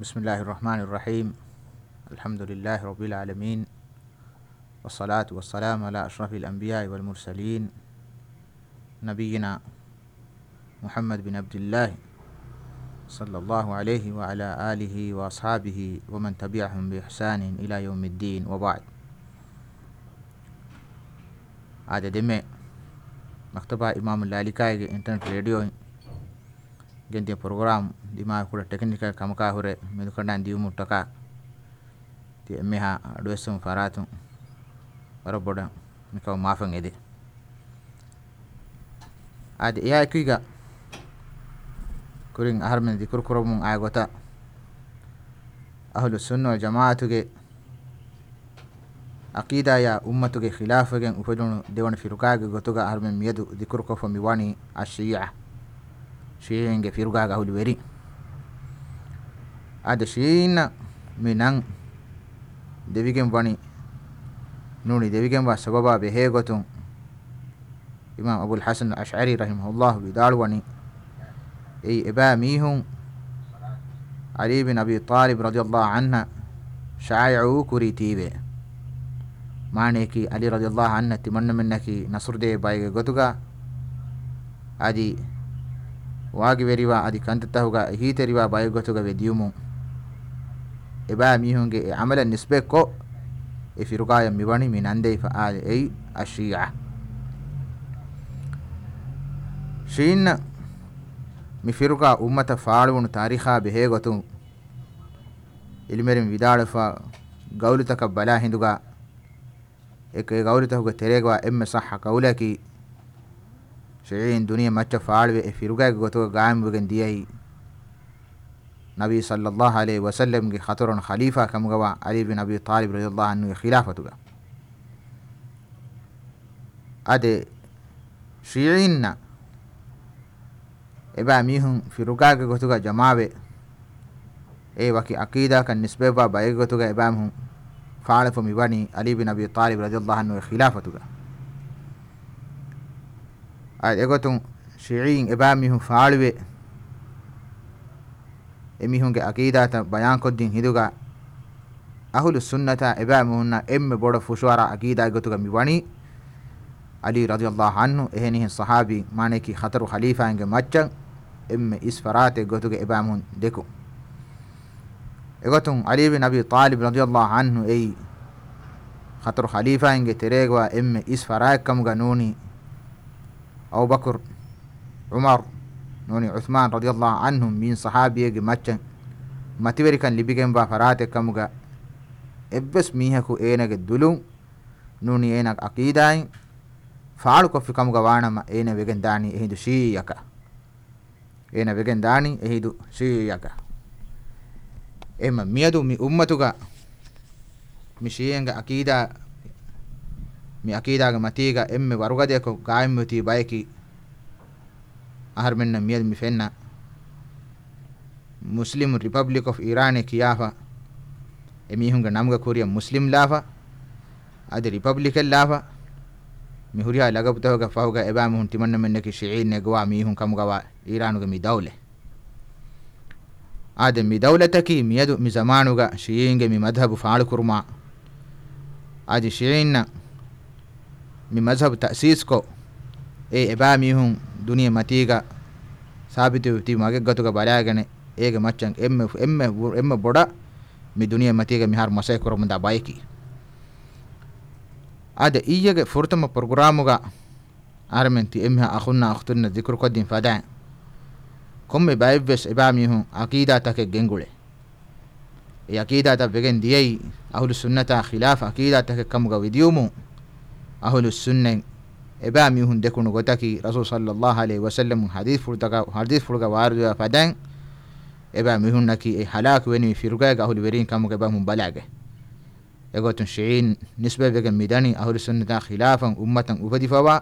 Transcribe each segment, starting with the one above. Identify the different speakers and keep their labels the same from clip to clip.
Speaker 1: بسم الله الرحمن الرحيم. الحمد لله رب العالمين، والصلاة والسلام على أشرف الأنبياء والمرسلين، نبينا محمد بن عبد الله صلى الله عليه وعلى آله وأصحابه ومن تبعهم بإحسان إلى يوم الدين، وبعد. هذا دمي مكتبة إمام اللالكاي إنترنت راديو جندي بروغرام دما كل تكنيكال كمكا هوري مدكنا ديو متكا ti emmiha aɗo wessum faratu wara mi kaw mafan ede ade iya kuiga kurin aharmen di kurkuro mum aygota ahlu sunna wal jamaatuge aqida ya ummatuge khilafagen ufedunu dewon firukage gotuga aharmen miyedu di kurko fo mi wani ashia shiinge firugaga ahlu weri ade shiina minan devigen bani nuni devigen ba sababa be hegotun imam abul hasan ash'ari rahimahullah bidal wani eba mihun ali bin abi talib radiyallahu anha shaa'i'u kuritibe maneki ali radiyallahu anha timanna minnaki nasurde bayge gotuga adi wagi veriwa adi kantatahuga hiteriwa bayge gotuga be diumu eba mihunge amalan nisbe ko firugaya miwani minande fa ay ashia shin mi firuga ummata faalun tarikha behe gotu ilmerim vidala fa gawlutaka bala hinduga ek gawlutahuga teregwa emme sahha qawlaki shiin duniya macha faalwe firuga gotu gaam bugen diyai نبي صلى الله عليه وسلم کی خطرن خلیفہ کم گوا علی بن ابی طالب رضی اللہ عنہ خلافت گا ade shi'inna eba mihun firugaga gotuga jamawe waki aqida kan nisbe ba bay gotuga eba mihun faala fo mi wani ali bin abi talib radiyallahu anhu khilafatu ga ade gotun shi'in eba mihun faalwe emihunge aqidata bayan koddin hiduga ahlu sunnata eba mihunna emme boda fushwara aqida gotuga mi wani ali radiyallahu anhu ehenihin sahabi maneki khataru khalifa inge maccan emme isfarate gotuga eba mihun deku egotun ali bin abi talib radiyallahu anhu khataru khalifa inge teregwa emme isfarak kamuga nuni Abu Bakr Umar noni Uthman radiyallahu anhum min sahabiyege maccan mativeri kan libigen ba farate kamuga ebbes mihaku enage dulum nuni enak aqidai faalu kofi kamuga wanama ene wegen dani ehidu shiyaka ena wegen dani ehidu shiyaka emma miyadu mi ummatuga mi shiyenga aqida mi aqidaga matiga emme warugade ko gaimmuti bayki ahar menna miyad mi fenna Muslim Republic of Iran kiyafa emihunga namga kuriya Muslim lafa ade Republican lafa mi huriya lagabtahuga fahuga eba mihun timanna menna ki shi'in ne gwa mihun kamuga wa Iranuga mi dawle ade mi dawlataki miyadu mi zamanuga shi'inge mi madhabu faalu kurma ade shi'inna mi mazhab ta'sis ko eba mihun duniya matiga sabitu ti mage gotuga balagane ege maccan emme boda mi duniya matiga mi har masay koromda bayki ade iyege furtama programuga armenti emha akhunna akhtunna dhikr kodin fada komme bayves eba mihun aqida take gengule aqida ta begen diyai ahlus sunnata khilaf aqida take kamuga widiumu ahlus sunnah eba mihun dekunu gotaki rasul sallallahu alaihi wasallam hadith furga wardu fadan eba mihun naki halak weni firuga ahul werin kamuga ba mum balage egotun shi'in nisba bega midani ahul sunnata khilafan ummatan ufadi fawa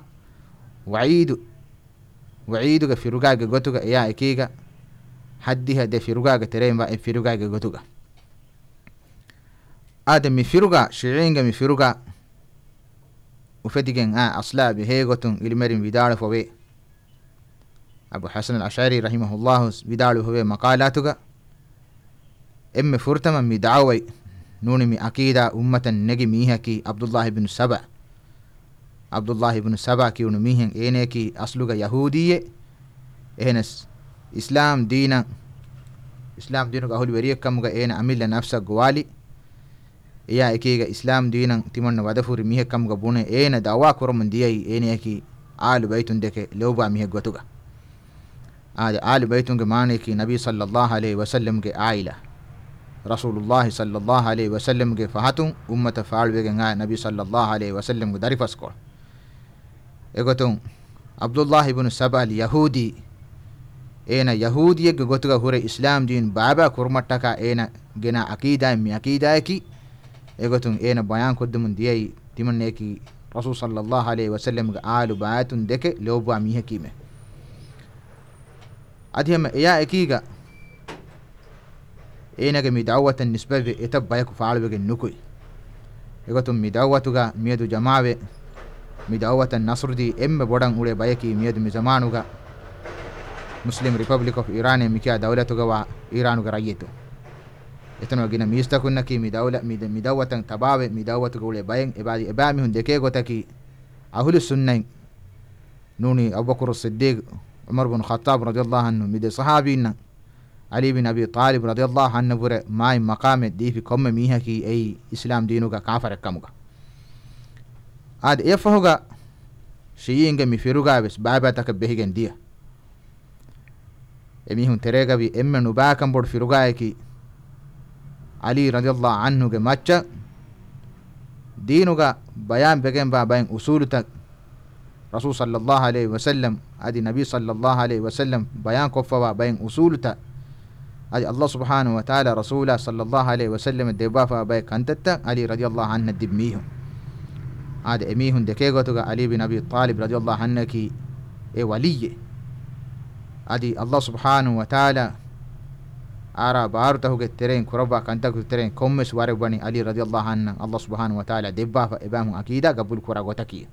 Speaker 1: wa'idu ga firuga gotuga ya ekiga haddiha de firuga teremba firuga gotuga adami firuga shi'in ga mi firuga وفديجن أصلا بهيغتون إلمرين بدار فوي أبو حسن الأشعري رحمه الله بدار فوي مقالاتك emme furtama mi da'awai nuni mi aqida ummatan negi mihaki Abdullah ibn Saba kiunu mihen eneki asluga yahudiye ehnes islam diinuga ahul weriyekkamuga ena amilla nafsa gwali iya ekiga islam diinan timanna wadafuri mihekkamuga bune ena dawa koromun diyai eneki alu baytun deke lewba mihe gotuga ade alu baytunge maneki nabi sallallahu alaihi wasallam ge aila rasulullah sallallahu alaihi wasallam ge fahatun ummata faalwege nga nabi sallallahu alaihi wasallam ge darifas ko egotun Abdullah ibn Saba al yahudi ena yahudiyege gotuga hure islam din baba kurmattaka ena gena aqida mi aqida ki egotun ena bayan koddumun diyai timanneki rasul sallallahu alaihi wasallam ge alu bayatun deke lewba mi hakime adhema ya ekiga enage mi da'watan nisbabe etabbayaku faalwege nukui egotun mi da'watuga miedu jamaawe mi da'watan nasrudi emme bodan ule bayaki miedu mi zamanuga Muslim Republic of Iran mikia dawlatuga wa Iranuga rayetu etano gina mistakunnaki mi da'watan tabawe mi da'watuga ule bayen ebadi ebami hun deke gotaki ahlus sunnah nuni Abubakar as-Siddiq Umar bin Khattab radiyallahu anhu mide sahabina Ali bin Abi Talib radiyallahu anhu bure mai maqame difi komme mihaki ei islam diinuga kafare kamuga ad efahuga shiyinga mi firuga bes baba tak behigen dia emihun terega bi emme nu bakam bod firuga eki Ali radiyallahu anhu ge macca diinuga bayan begen ba bayan usulutak rasul sallallahu alaihi wasallam adi nabi sallallahu alaihi wasallam bayan kofawa bayan usuluta adi Allah subhanahu wa ta'ala rasula sallallahu alaihi wasallam debafa bay kantatta Ali radiyallahu anhu dibmihu adi emihun deke gotuga Ali bin Abi Talib radiyallahu anhu ki e waliye adi Allah subhanahu wa ta'ala ara baarutahu ge tereen kuraba kantaku tereen kommes ware bani Ali radiyallahu anhu Allah subhanahu wa ta'ala debafa ebamu akida gabul kura gotaki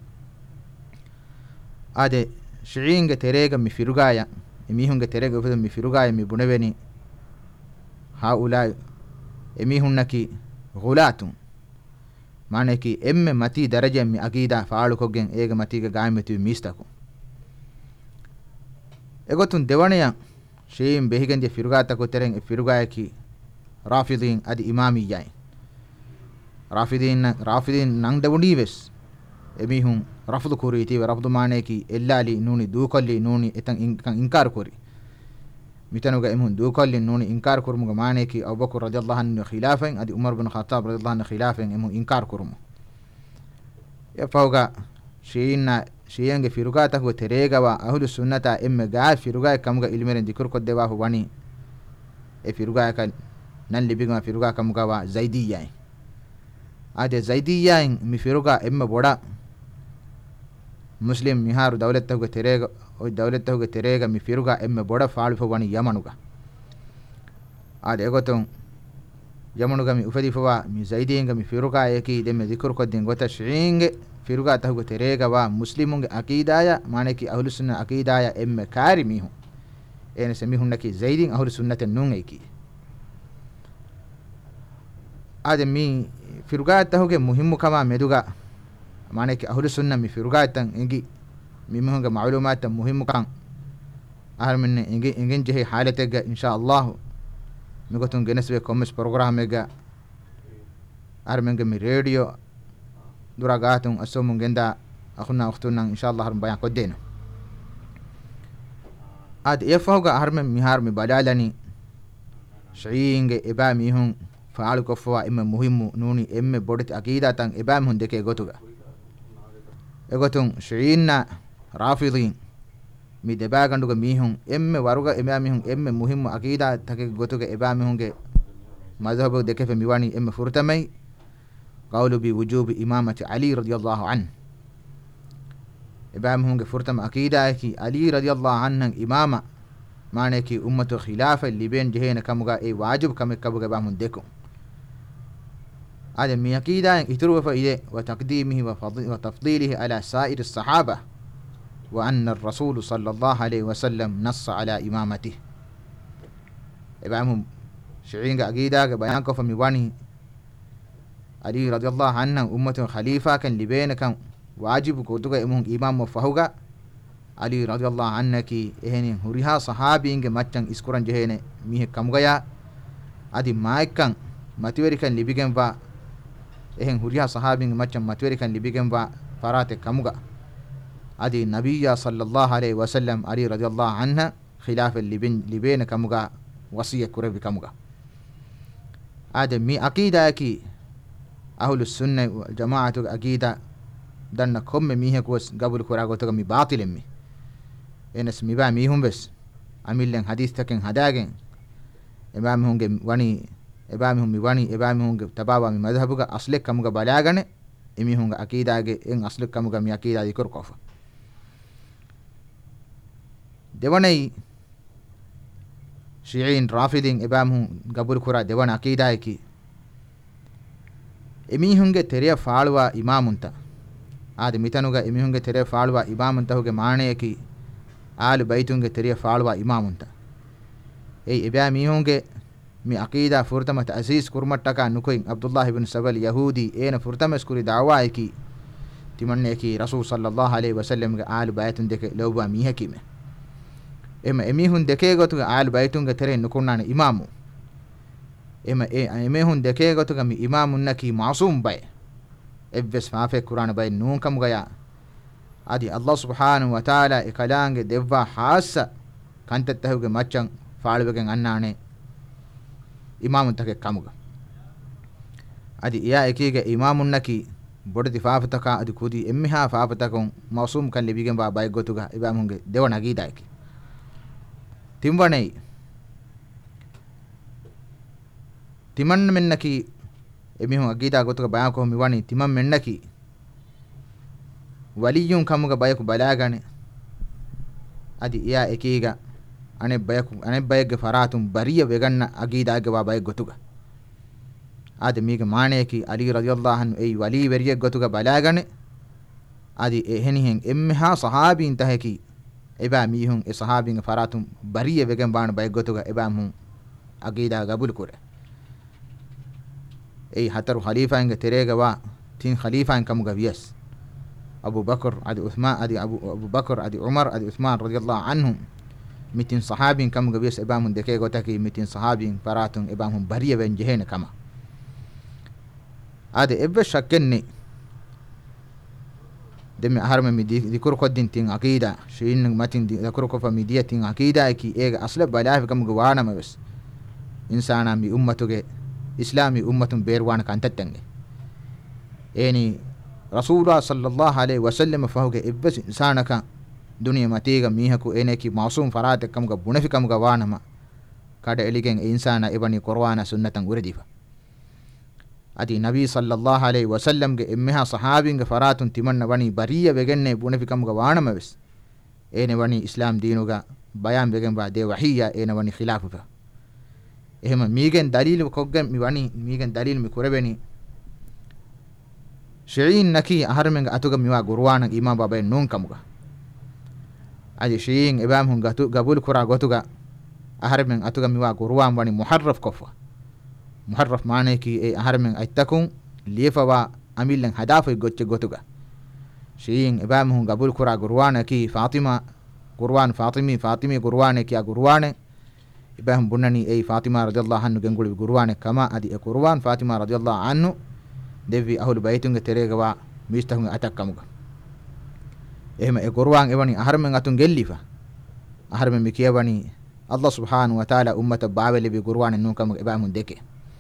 Speaker 1: ade shiinge terega mi firugaya emihunge terega mi firugaya mi buneveni haulai emihunnaki gulatun maneki emme mati daraja mi aqida faalu koggen ege matiga gaimeti mistaku egotun dewaneya shiin behigen de firugata ko tereng e firugaya ki rafidin adi imamiyai rafidin nang dawunives emihun rafdu kuriti rafdu maneki ellali nuni dukolli nuni etan inkar kuri mitanuga emun dukolli nuni inkar kurmuga maneki Abubakar radiyallahu anhu khilafen adi Umar bin Khattab radiyallahu anhu khilafen emun inkar kurmu ya fawga shiyenge firugata ko terega wa ahlu sunnata emme ga firuga kamuga ilmeren dikur ko dewa ho wani e firuga ka nan libiga firuga kamuga wa zaidiyya ade zaidiyya mi firuga emme boda muslim miharu dawlatahuga terega mi firuga emme boda faalu fo wani yamanuga ade egoton yamanuga mi ufadi fo wa mi zaidinga mi firuga eki demme zikur ko den gota shiinge firuga tahuga terega wa muslimunge aqidaya maneki ahlus sunna aqidaya emme kari mihu ene semihunaki zaidin ahlus sunnate nun eki ade mi firuga tahuge muhimmu kama meduga maneki ahlus sunna mi firugatan ingi mimhunga ma'lumatan muhimmu kan arminne ingin jehi halatega insha Allah migotun genesbe commerce program ega armenga mi radio duragatun asomun genda akhuna ukhtunan insha Allah bayan kodeno ad efahuga armen mi harmi balalani shiinge eba mihun faalu kofwa imme muhimmu nuni emme bodati aqidatan eba mihun deke gotuga egotun shiinna rafidin mi debaganduga mihun emme waruga mihun emme muhimmu aqida take gotuga eba mihunge mazhabu dekefe miwani emme furtamai qawlu bi wujubi imamati Ali radiyallahu anhu eba mihunge furtama aqida ki Ali radiyallahu anhu imama maneki ummatu khilafa liben jehena kamuga e wajib kamekabuga ba mun deko ade mi aqida ituru fa ide wa taqdimihi wa tafdilihi ala sa'ir as-sahaba wa anna ar-rasul sallallahu alayhi wa sallam nassa ala imamatihi eba mun shi'inga aqidage bayan ko fami wani ali radiyallahu anhu ummatun khalifa kan libena kan wajibu ko tuga emun imam mo fahuga ali radiyallahu annaki eheni huriha sahabinge maccan iskuran jehene mihe kamugaya adi maikkan mativerikan libigen va ehen huriha sahabinge maccan mativerikan libigen va farate kamuga adi nabiyya sallallahu alaihi wasallam ali radiyallahu anha khilafa libena kamuga wasiya kurebi kamuga ade mi aqida ki ahlus sunna wal jamaatu aqida danna komme mihe kos gabul kurago to mi batilem mi enes mi ba mi hum bes amillen hadith taken hadagen eba mi hunge wani eba mi hum mi wani eba mi hunge tabawa mi madhabuga asle kamuga balagane emi hunga aqidage en asle kamuga mi aqida dikur kofa dewanai shi'in rafidin eba mi gabul kura dewana aqida ki emi hunge teriya faalwa imamunta ade mitanuga emi hunge teriya faalwa imamunta huge maane ki ආලු බයිතුන්ගේ තෙරිය ෆාළුවා ඉමාමුන්ත ඒ එබෑ මීහුන්ගේ මි අකීදා ෆුර්තම තඅසීස් කුර්මට්ටකා නුකොයින් අබ්දුල්ලාහ් ඉබ්න් සබල් යහූදි ඒන ෆුර්තමස් කුරි දාවායිකි තිමන්නේකි රසූල් සල්ලල්ලාහු අලයිහි වසල්ලම්ගේ ආලු බයිතුන් දෙක ලොබා මීහකීම එම එමිහුන් දෙකේ ගොතුගේ ආලු බයිතුන්ගේ තෙරේ නුකුන්නාන ඉමාමු එම එමිහුන් දෙකේ ගොතුගේ මි ඉමාමුන්නකි මාසූම් බයි එබ්වස් ෆාෆේ කුරාන බයි නූන්කම් ගයා adi Allah subhanahu wa ta'ala e kalange devwa hassa kantattahuge maccan faaluwegen annane imamun take kamuga adi iya ekige imamun naki boddi faafataka adi kudi emmiha faafatakon mawsum kan libigen ba bay gotuga ibamunge dewana gidaiki timwanei timan mennaki emihun agida gotuga bayan ko miwani timan mennaki waliyun kamuga bayaku balagane adi iya ekiga ane bayage faratum bariya veganna aqidage wa bayag gotuga adi miga maaneki ali radiyallahu anhu ei wali veriye gotuga balagane adi ehenihen emmeha sahabin taheki eba mihun e sahabin faratum bariya vegen baan bayag gotuga eba mun aqida gabul kore ei hataru khalifa inge terega wa tin khalifa in kamuga vies Abu Bakr adi Uthman adi Abu Bakr adi Umar adi Uthman radiyallahu anhum mitin sahabin kamuga vies eba mun deke gotaki mitin sahabin paratun eba mun bariya ven jehene kama ade ebbe shakkenni demi harme mi dikur koddin tin aqida shin matin dikur ko fa midiya tin aqida ki ega asla balaf kam gwana mabes insana mi ummatuge islami ummatun berwana kantattenge eni rasulullah sallallahu alaihi wasallam fahuge ebbes insanaka duniya matiga mihaku eneki maasum farate kam ga bunafi kam ga wanama kada eligen insana ibani qur'ana sunnatan urdifa adi nabi sallallahu alaihi wasallam ge emmeha sahabin ge faratun timanna wani bariya vegenne bunafi kam ga wanama wes ene wani islam diinuga bayan vegen ba de wahiyya ene wani khilafufa ehema migen dalil koggem mi wani migen dalil mi kurebeni shi'in naki aharmen atuga miwa gurwana imam baba nun kamuga aji shi'in ibam hun gabul kura gotuga aharmen atuga miwa gurwan wani muharraf kofa muharraf maane ki e aharmen aitakun lifawa amillen hadafu gocce gotuga shi'in ibam hun gabul kura gurwana ki fatima gurwan fatimi gurwane ki gurwane ibam bunani e fatima radhiyallahu anhu gengul gurwane kama adi e gurwan fatima radhiyallahu anhu devi ahlu baytunge teregawa mistahunge atakkamuga ehma e qur'an ewani aharmen atun gellifa aharmen mi kiyawani Allah subhanahu wa ta'ala ummata baaweli bi qur'an nun kamuga ebamun deke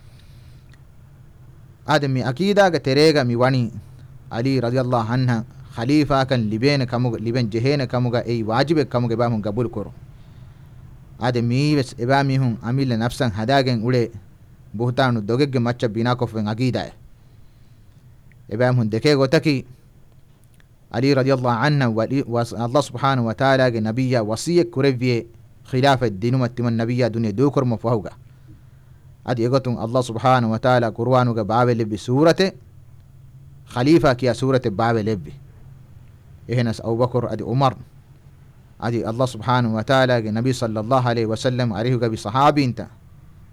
Speaker 1: adami aqida ga terega mi wani ali radiyallahu anha khalifa kan libena kamuga liben jehena kamuga ei wajibe kamuga ebamun gabul koro adami wes ebami hun amilla nafsan hadagen ule buhtanu dogegge macca bina kofen aqida ebam hun deke gotaki ali radiyallahu anhu wa Allah subhanahu wa ta'ala ge nabiyya wasiyya kureviye khilafa dinuma timan nabiyya dunya dukur mafahuga adi egotun Allah subhanahu wa ta'ala qur'anu ge baawele bi surate khalifa kiya surate baawele bi ehnas Abu Bakr adi Umar adi Allah subhanahu wa ta'ala ge nabi sallallahu alaihi wasallam arihuga bi sahabinta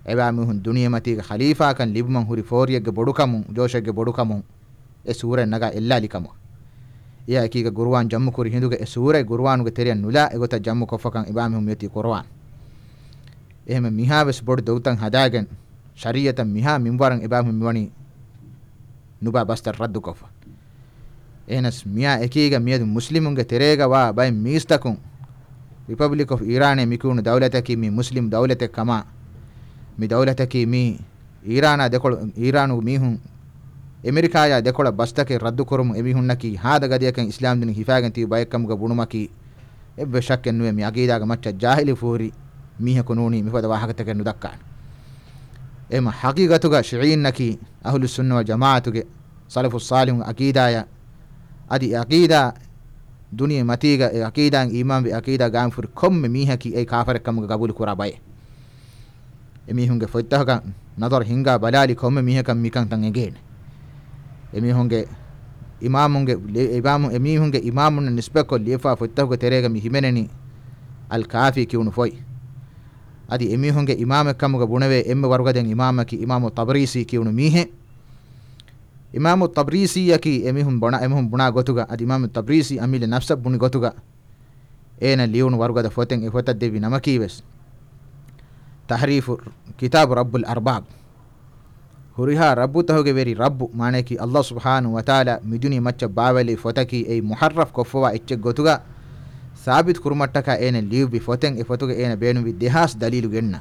Speaker 1: ebamuhun duniya matiga khalifa kan libman huri foriyege bodukamu joshege bodukamu e sura naga ellalikamu iya ekiga gurwan jammu kuri hinduge e sura gurwanuge teriyan nula egota jammu kofakan ebamuhun meti qur'an ehme miha wes bod dowtan hadagen shariyatan miha minwaran ebamuhun miwani nuba bastar raddu kofa enas miya ekiga miyadu muslimunge terega wa bay mistakun Republic of Iran mikunu dawlataki mi muslim dawlatek kama mi dawlataki mi Irana dekol Iranu mihun Amerika ya dekola bastake raddu korum emihunaki hada gadiyakan islam din hifagan ti baykamuga bunumaki ebbe shakken nuwe mi aqidaga macca jahili furi miha kununi mi fada wahagata nu dakkan ema haqiqatuga shi'innaki ahlus sunna wal jamaatuge salafus salihun aqidaya adi aqida duniya matiga e aqidan iman bi aqida gam fur komme mihaki e kafare kamuga gabul kura bay emihunge foittaga nadar hinga balali komme mihakam mikan tan egen emihunge imamunge imamu emihunge imamun nisbako lifa foittaga terega mi himeneni al kafi kiunu foi adi emihunge imame kamuga bunave emme warugaden imamaki imamu tabrisi kiunu mihe imamu tabrisi yaki emihun buna gotuga adi imamu tabrisi amile nafsa buni gotuga ena liunu warugada foten e fota devi namakives tahrifu kitab rabbul arbab huriha rabbu tahuge veri rabbu mane ki Allah subhanahu wa ta'ala miduni macca bawali fotaki ei muharraf kofwa ecce gotuga sabit kurmattaka ena liubi foten e fotuge ena benu bi dehas dalilu genna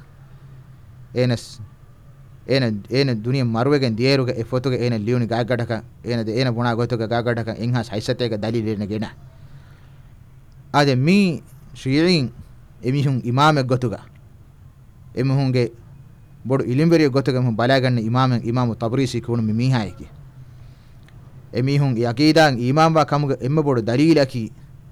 Speaker 1: ena duniya marwegen dieruga e fotuge ena liuni gagadaka ena buna gotuga gagadaka enhas haisatega dalil ena gena ade mi shi'in emihun imame gotuga emihunge bodu ilimberi gotuga mu balaganne imamu tabrisi kunu mi hayki emihun yaqidan imam wa kamuga emme bodu dalilaki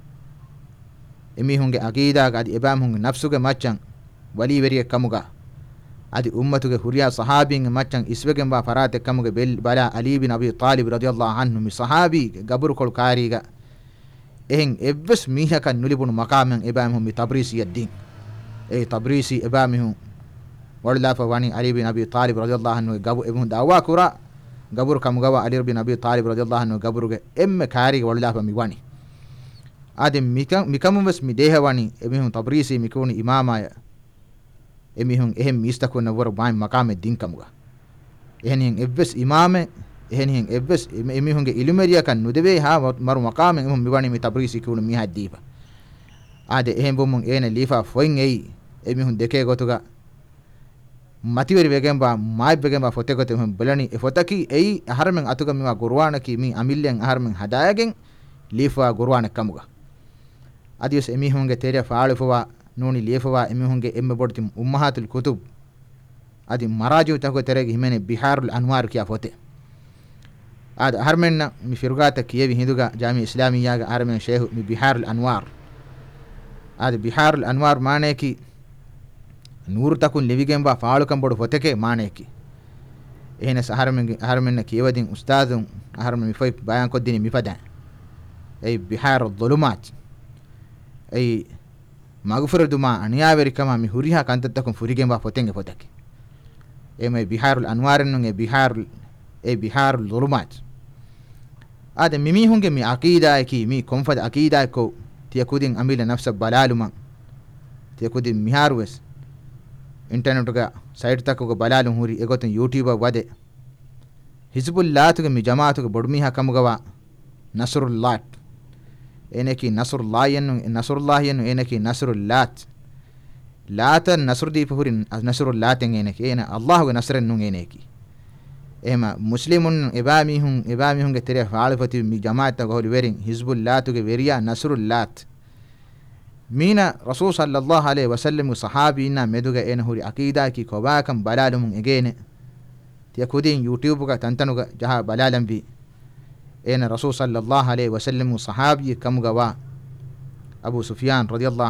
Speaker 1: emihunge aqida ga adi ebamhunge nafsuge maccan wali weriye kamuga adi ummatuge huriya sahabin maccan iswegen ba farate kamuge bala ali bin abi talib radiyallahu anhu mi sahabi gabur kol kariga ehen evves miha kan nulibun maqamen ebamhum mi tabrisi yaddin e tabrisi ebamhum wala fa wani ali bin abi talib radiyallahu anhu gabu ebun dawa kura gabur kamuga wa ali bin abi talib radiyallahu anhu gaburuge emme kariga wala fa mi wani ade mikamun wes mi dehawani emihun tabrisi mikuni imama emihun ehem mistakuna wor baim maqame dinkamuga ehnin evves imame ehnin evves emihunge ilumeriya kan nudebe ha maru maqame emhum miwani mi tabrisi kunu mi haddiba ade ehem bomun ene lifa foin ei emihun deke gotuga matiweri vegemba mai vegemba fotegote emhum belani e fotaki ei aharmen atuga miwa gurwana ki mi amillen aharmen hadayagen lifa gurwana kamuga adios emihunge tere faalufa nuni liyefa emihunge emme bodti ummahatul kutub adi maraju tago terege himene biharul anwar kiya fote ad harmenna mi firgata kiyevi hinduga jami islamiya ga harmen sheikh mi biharul anwar ad biharul anwar mane ki nur takun levigemba faalukam bodu foteke mane ki ehne harmenna kiyewedin ustadun harmen mi fay bayan koddini mi fada ay biharul dhulumat ay magfur duma aniyaveri kama mi huriha kantattakum furigemba fotenge fotake eme biharul anwar nun e biharul dhulumat ade mimi hunge mi aqida ki mi konfad aqida ko tiyakudin amila nafsa balaluma tiyakudin miharwes internet ga site takko balalum huri egotun youtube wade hizbullah tuge mi jamaatu ga bodmi hakamugawa nasrullah eneki nasrullah yenu eneki nasrullat lata nasr di puhurin nasrullat eneki ena allah ga nasren nun eneki ema muslimun ibamihun ge tere faalfati mi jamaat ga holi werin hizbullah tuge veriya nasrullat mina rasul sallallahu alaihi wasallam sahabina meduga ena huri aqida ki kobakam balalum egene tiyakudin youtube ga tantanuga jaha balalam bi ena rasul sallallahu alaihi wasallam sahabi kamuga wa abu sufyan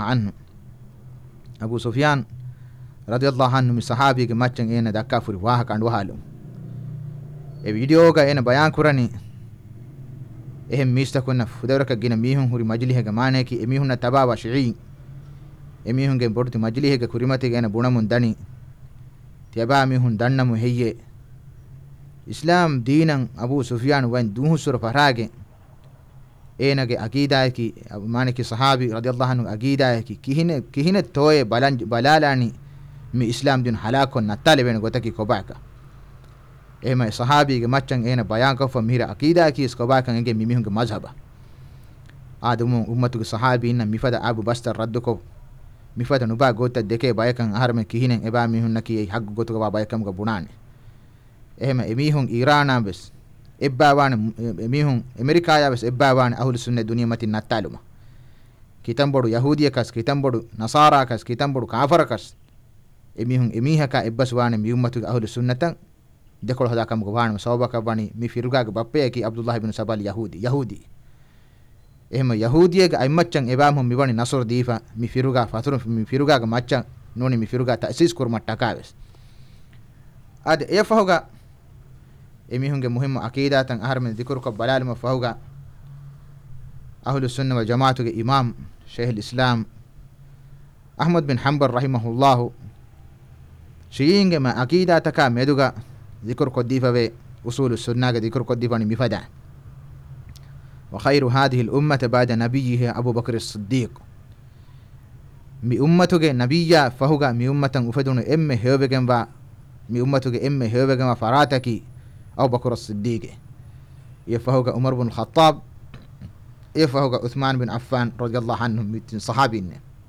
Speaker 1: radiyallahu anhu mi sahabi ge maccan ena dakka furi waha kandu halum e video ga ena bayan kurani ehem mista kunna fudaraka gina mihun huri majlihe ga mane ki emihun na tabawa shi'i emihun ge borti majlihe ga kurimati ga ena bunamun dani tiaba mihun dannamu heyye islam deenan abu sufyan wan duhusur farage enage aqidayaki maneki sahabi radiyallahu anhu aqidayaki kihine toye balalani mi islam din halakon natale wen gotaki kobaka ema sahabi ge maccan ena bayan ko famira aqidayaki skobaka nge mimihunge mazhaba adumu ummatuge sahabi inna mifada abu bastar radduko mifada nuba gota deke bayakan aharme kihinen eba mihunnaki haggu gotuga bayakam ga bunane ehma emihun irana bes ebbawan emihun amerika ya bes ebbawan ahlu sunna dunya matin nataluma kitambodu yahudiya kas kitambodu nasara kas kitambodu kafara kas emihun emihaka ebbas wane mi ummatu ahlu sunnatan dekol hada kam go wane sawbaka bani mi firuga ga bappe ki abdullah ibn sabal yahudi ehma yahudiya ga aimaccan ebamhum mi bani nasr difa mi firuga faturun mi firuga ga maccan noni mi firuga ta'sis kurmatta kawes ade efahuga emihunge muhimmu aqidatan aharmen dhikru ko balalima fahuga ahlu sunna wal jamaatu ge imam shaykh al islam ahmad bin hanbal rahimahullah shiyinge ma aqidataka meduga dhikru ko difawe usul sunna ge dhikru ko difani mifada wa khayru hadhihi al ummah ba'da nabiyhi abu bakr as-siddiq mi ummatuge nabiyya fahuga mi ummatan ufadunu emme hewegen wa mi ummatuge emme hewegen wa farataki أو بكر الصديق يفهوك عمر بن الخطاب يفهوك عثمان بن عفان رضي الله عنهم من صحابين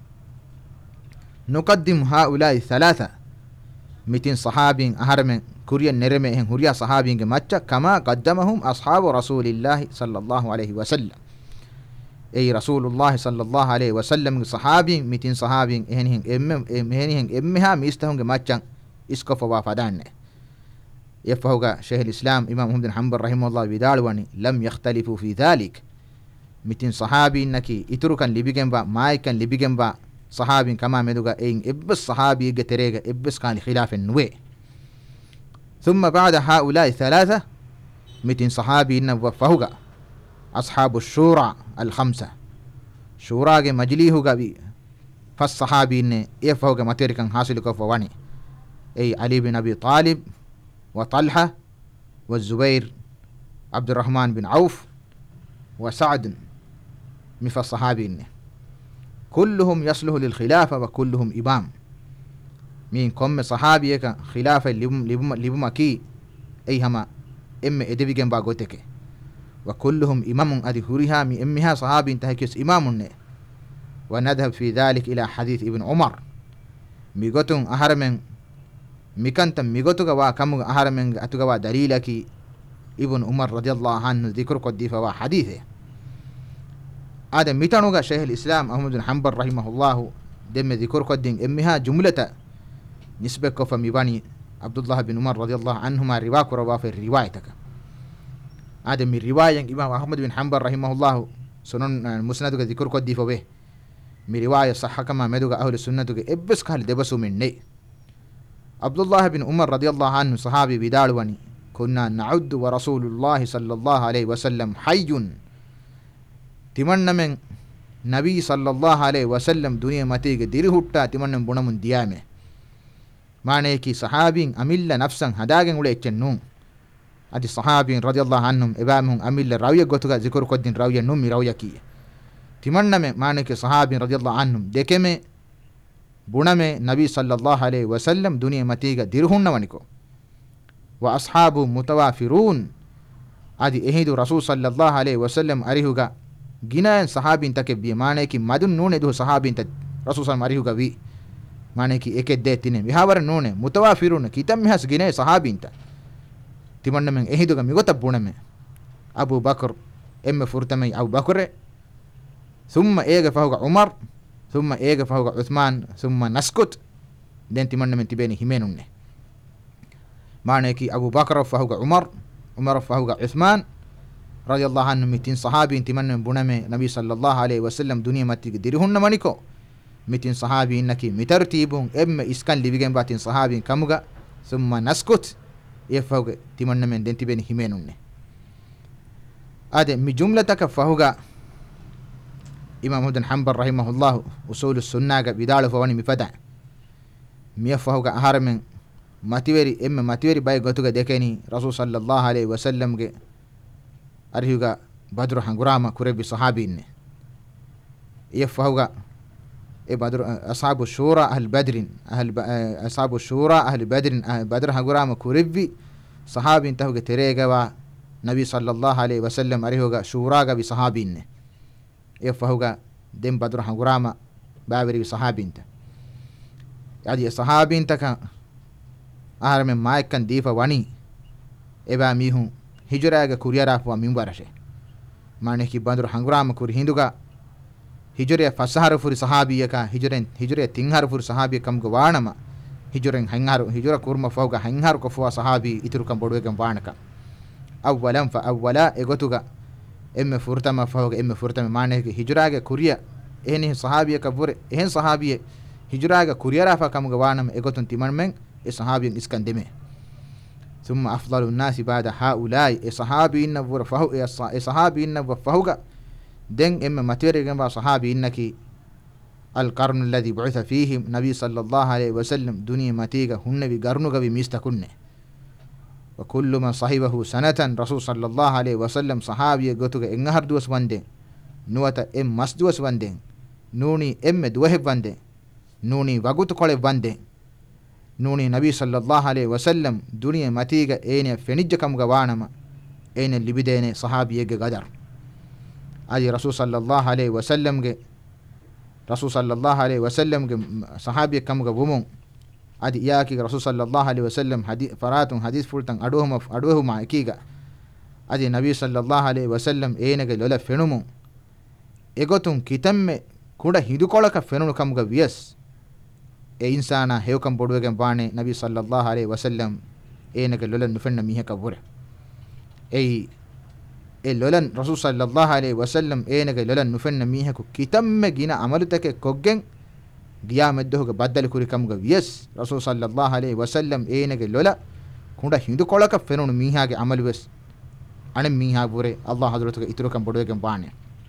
Speaker 1: نقدم هؤلاء الثلاثة 200 صحابين أهرم كوريا نرمي هوريا صحابين ماتشا كما قدمهم أصحاب رسول الله صلى الله عليه وسلم أي رسول الله صلى الله عليه وسلم صحابين 200 صحابين إهنهم إمها ميستهم ماتشا إسكفوا فدان يفهوغا شيخ الإسلام إمام أحمد بن حنبل رحمه الله بدالواني لم يختلفوا في ذلك 200 صحابي إنكي إتركن لبيجنبا مايكن لبيجنبا صحابي كما مدوغا إن إبس صحابي يجتريغا إبس كان لخلاف النوي ثم بعد هؤلاء الثلاثة 200 صحابي إن فهوغا أصحاب الشورى الخمسة شورى مجليهوغا بي فالصحابي إن يفهوغا متيركن حاصل كفواني أي علي بن أبي طالب وطلحة والزبير عبد الرحمن بن عوف وسعد مف الصحابين كلهم يصلح للخلافة وكلهم إمام من كم صحابيك خلافة لبمكي أيهما إم إدبي جنبا قوتك وكلهم إمام أدي هوريها من إمها صحابي انتهكس إمام ونذهب في ذلك إلى حديث ابن عمر ميقوتون أهرمن ميكانتم ميغوتوغا وا كامو احرمن اتوغا وا دليلكي ابن عمر رضي الله عنه ذكر قديفا وا حديثه ادم ميتانوغا شيخ الاسلام احمد بن حنبل رحمه الله دم ذكر قدين امها جمله نسبه كفا ميباني عبد الله بن عمر رضي الله عنهما رواك روا في روايتك ادم من روايه امام احمد بن حنبل رحمه الله سنن مسند ذكر قديفا به من روايه صح كما مدوغا اهل السنه ابس قال دبسو مني عبد الله بن عمر رضي الله عنه صحابي بدالوني كنا نعد ورسول الله صلى الله عليه وسلم حي تمنى من نبي صلى الله عليه وسلم دنيا متيج ديرهوتا تمنى بنمن ديامه معنى كي صحابين أميل نفسا هداغن ولا يتنون ادي صحابين رضي الله عنهم ابامهم أميل راوية غوتوغا ذكر قدين راوية نومي راوية كي تمنى من معنى كي صحابين رضي الله عنهم ديكمه بنامه نبي صلى الله عليه وسلم دنيا متيجا ديرهن ونكو وأصحاب متوافرون ادي اهيد رسول صلى الله عليه وسلم اريهوغا جنا صحابين تكبي مانيكي مدن نونه دو صحابين رسول صلى الله عليه وسلم اريهوغا بي مانيكي اكدتين بهاور نونه متوافرون كيتم مهس جنا صحابين تمن من اهيدوغا ميغوتا بونامه ابو بكر ام فرتمي ابو بكر ثم ايغا فهوغا عمر ثم إيجا فهو عثمان ثم نسكت دين تمنى من تبيني همينون معنى كي أبو بكر فهو عمر فهو عثمان رضي الله عنهم 200 صحابي تمنى من بنامه نبي صلى الله عليه وسلم دنيا ما تقدرهن منيكو 200 صحابي إنك مترتيبون إما إسكان لبيجن باتين صحابي كموغا ثم نسكت يفهو تمنى من دين تبيني همينون هذا من جملتك فهو إمام أحمد بن حنبل رحمه الله أصول السنة بدال فواني مفدع ميفهوغا أهرمن matiweri bay gotuga dekeni rasul sallallahu alaihi wasallam ge arihuga badru hangurama kurebi sahabinne yafahuga badru ashabu shura ahli badrin ashabu shura ahli badrin badru hangurama kurebi sahabin tahuga teregawa nabi sallallahu alaihi wasallam arihuga shuraga bi sahabinne yafahuga dem badru hangurama babiri sahabinta adi sahabinta ka aharmen maekkan difa wani eba mihun hijraga kuriyarafuwa minbarashe maneki badru hangurama kuri hinduga hijre fasahar furi sahabiyaka hijre tinhar furi sahabiyakam go wanama hijren hanharu hijra kurma fawga hanharu ko fuwa sahabi iturukam bodwegam wanaka awwalan fa awwala egotuga emme furtama fawga emme furtama maneki hijraga kuriya ehni sahabiyaka bure ehen sahabiye hijraga kuriyarafa kam go wanama egotun timanmen e sahabiyen iskandeme ثم أفضل الناس بعد هؤلاء صحابي إن ورفه صحابي إن وفهوغا دين إما ماتيري جنب صحابي إنك القرن الذي بعث فيه النبي صلى الله عليه وسلم دنيا ماتيغا هن بقرنوغا بمستكن وكل من صحبه سنة رسول صلى الله عليه وسلم صحابي قوتوغا إنهر دوس وندين نوتا إم مسدوس وندين نوني إم دوهب وندين نوني وقوت قولب وندين نوني نبي صلى الله عليه وسلم دنيا ماتيغا اين فنجكم غوانما اين لبدين صحابي قدر ادي رسول صلى الله عليه وسلم رسول صلى الله عليه وسلم صحابي كم غومون ادي ياكي رسول صلى الله عليه وسلم حديث فراتون حديث فلتن ادوهما اكيغا ادي نبي صلى الله عليه وسلم اينغ لولا فنومون ايغوتون كيتم كودا هيدو كولك فنونو كم غويس e insana hewkam boduwegen bane nabi sallallahu alaihi wasallam enake lolan nufenna miheka bure e lolan rasul sallallahu alaihi wasallam enake lolan nufenna miheku kitamme gina amalutake koggen giyamaddohuga baddal kurikam ga yes rasul sallallahu alaihi wasallam enake lola kunda hindu kolaka fenunu mihage amalu wes ane miha bure allah hadratuga iturukam boduwegen bane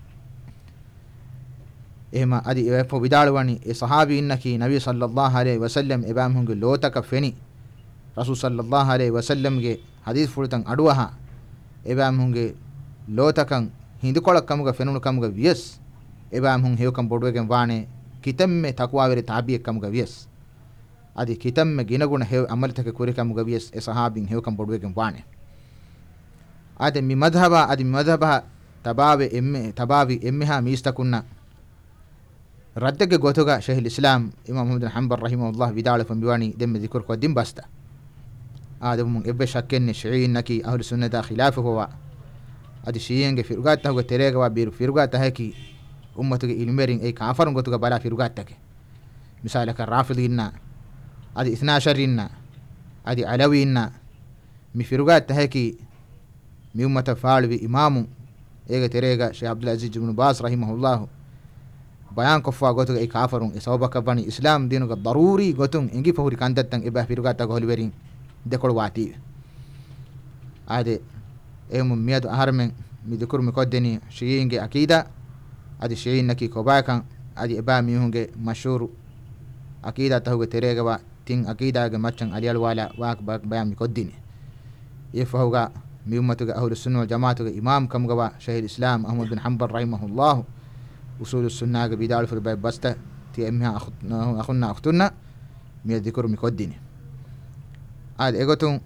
Speaker 1: ehma adi efo vidalwani e sahabi innaki nabi sallallahu alaihi wasallam ebam hunge lotaka feni rasul sallallahu alaihi wasallam ge hadith fulutan aduwaha ebam hunge lotakan hindukolak kamuga fenunu kamuga vies ebam hun hewkam bodwegen wane kitamme takwa veri tabiye kamuga vies adi kitamme ginaguna hew amaltake kuri kamuga vies e sahabin hewkam bodwegen wane adi mi madhaba tabavi emmeha mistakunna ردك غوتوغا شيخ الإسلام إمام محمد بن حنبل رحمه الله بدالة فنبيواني دم ذكر قدم بستا آدم من إبه شكين شعين نكي أهل السنة خلافه هو أدي شيئين فرقات تهوغا تريغا وبيرو فرقات تهكي أمتك إلميرين أي كافر غوتوغا بلا فرقات تك مثالك الرافضين أدي 12 أدي علويين مي فرقات تهكي مي أمة فالوي إمام إيغا تريغا شيخ عبد العزيز بن باز رحمه الله bayan ko fa goto e kafarun e sawbaka bani islam dinu ga daruri gotun ingi fawri kandattan e ba firuga ta golwerin de kol wati ade e mum miyadu harmen mi dikur mi koddeni shiyinge akida ade shiyin naki ko bakan ade e ba mi hunge mashhur akida tahuge terega wa tin akida ga maccan aliyal wala wa bayan mi koddini e fawga mi ummatu ga ahlus sunna wal jamaatu ga imam kam ga wa shaykhul islam ahmad bin hanbal rahimahullah usul السنة بدال في الباب بسته تي امها اخونا اختنا مي ذكر ميكوديني اد ايغوتون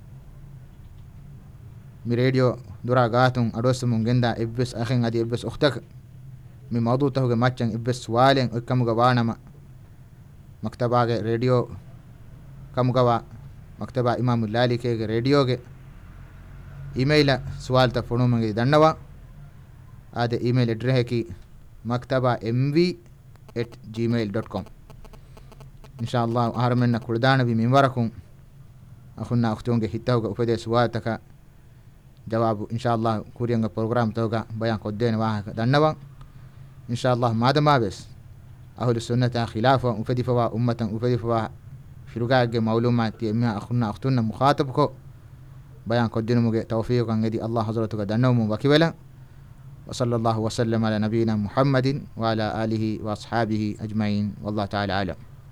Speaker 1: مي راديو دورا غاتون ادوس مونغندا ابس اخين ادي ابس اختك مي موضوع تهوغ ماتشن ابس والين اكمغا وانما مكتبه راديو كمغا مكتبه امام اللالكي راديو ಗೆ ايميل سوال تفونو منگي دنوا اد ايميل ادرهكي مكتبة mv@gmail.com إن شاء الله أهرمنا كردانا بمنبركم أخونا أختونك هتاوغا وفيدي سوالتك جواب إن شاء الله كوريانغا بروغرام توغا بيان قدين واحد دانوا إن شاء الله ماذا ما بس أهل السنة خلافة وفيدي فوا أمة وفيدي فوا شروقاق معلومات يميها أخونا أختونا مخاطبكو بيان قدين مغي توفيقا ngedi الله حضرتك دانوا وكيولا وصلى الله وسلم على نبينا محمد وعلى آله وأصحابه أجمعين والله تعالى أعلم.